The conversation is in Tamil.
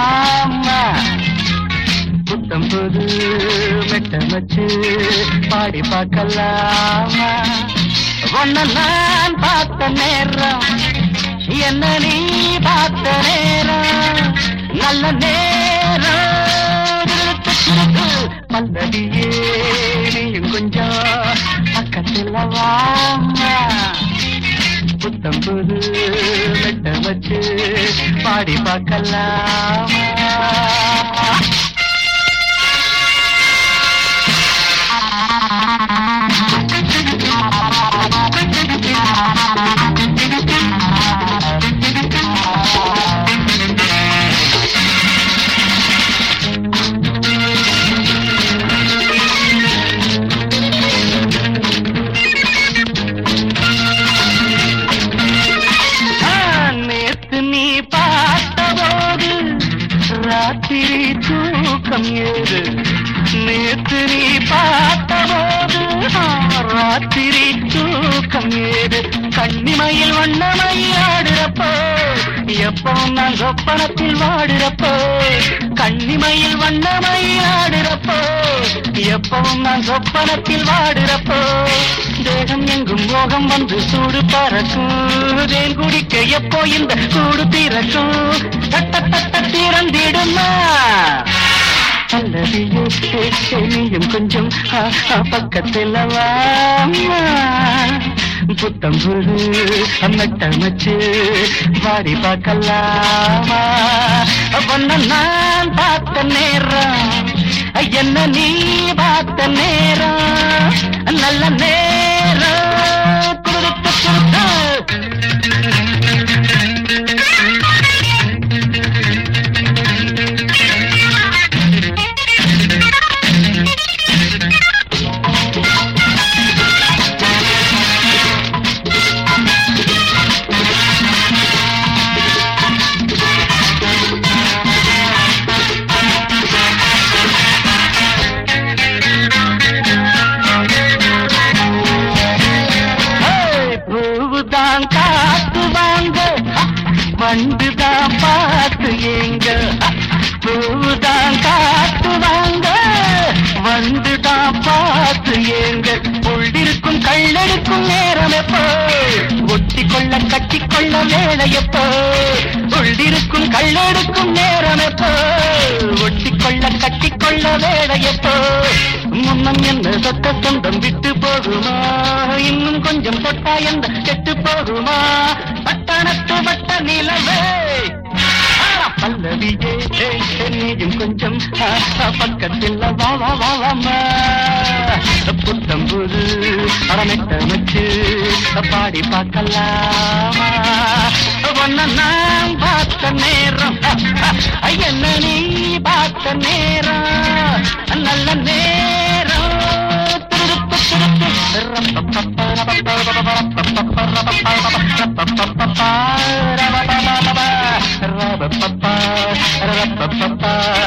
வாமா புத்தம் புது மெட்ட வச்சு பாடி பார்க்கலாமா ஒன்ன நான் பார்த்த நேரம் என்ன நீ பார்த்த நேரம் நல்ல நேரம் பல்லடியே நீயும் கொஞ்சம் பக்கத்துல வாமா புத்தம் புது மெட்ட வச்சு பாடி பார்க்கலாமா ராத்திரி தூக்கம் ஏது நேத்து நீ பார்த்தபோது ராத்திரி தூக்கம் ஏது கண்ணிமையில் வண்ணமையில் ஆடுறப்போ எப்பவும் நான் சொப்பனத்தில் வாடுறப்போ கண்ணிமையில் வண்ணமையில் ஆடுறப்போ எப்பவும் நான் சொப்பனத்தில் வாடுறப்போ தேகம் எங்கும் மோகம் வந்து சூடு பறக்கும் தேன் குடிக்க எப்போ இந்த கூடு திறக்கும் தட்ட தட்ட திறந்திடுமா அல்லதியே நீயும் கொஞ்சம் பக்கத்தில் வாமா புத்தம் புது மெட்டமைச்சு வாடி பார்க்கலாமா பொன்ன நான் பார்த்த நேரம் என்ன நீ பார்த்த நேரம் நல்ல நேரம் காத்து வாங்க வண்டுதான் பார்த்து ஏங்க பூதான் காத்து வாங்க வந்துதான் பார்த்து ஏங்க உள்ளிருக்கும் கள்ளெடுக்கும் நேரம் எப்போ ஒட்டி கொள்ள கட்டிக்கொள்ள வேலை எப்போ உள்ளிருக்கும் கள்ளெடுக்கும் நேரம் எப்போ ஒட்டி கொள்ள கட்டிக்கொள்ள வேலை எப்போ முன்னம் என்ன சொத்த சொந்தம் விட்டு போகுமா இன்னும் கொஞ்சம் தொட்டா எந்த கெட்டு போகுமா பட்டணத்து பட்ட நிலவே பல்லவியே நீயும் கொஞ்சம் பக்கத்தில் வாமா புத்தம் புது அரமெட்ட வச்சு பாடி பார்க்கலாமா ஒன்ன நான் பார்த்த நேரம் என்ன நீ பார்த்த நேரம் நல்ல நேரம் Ra ba ba ba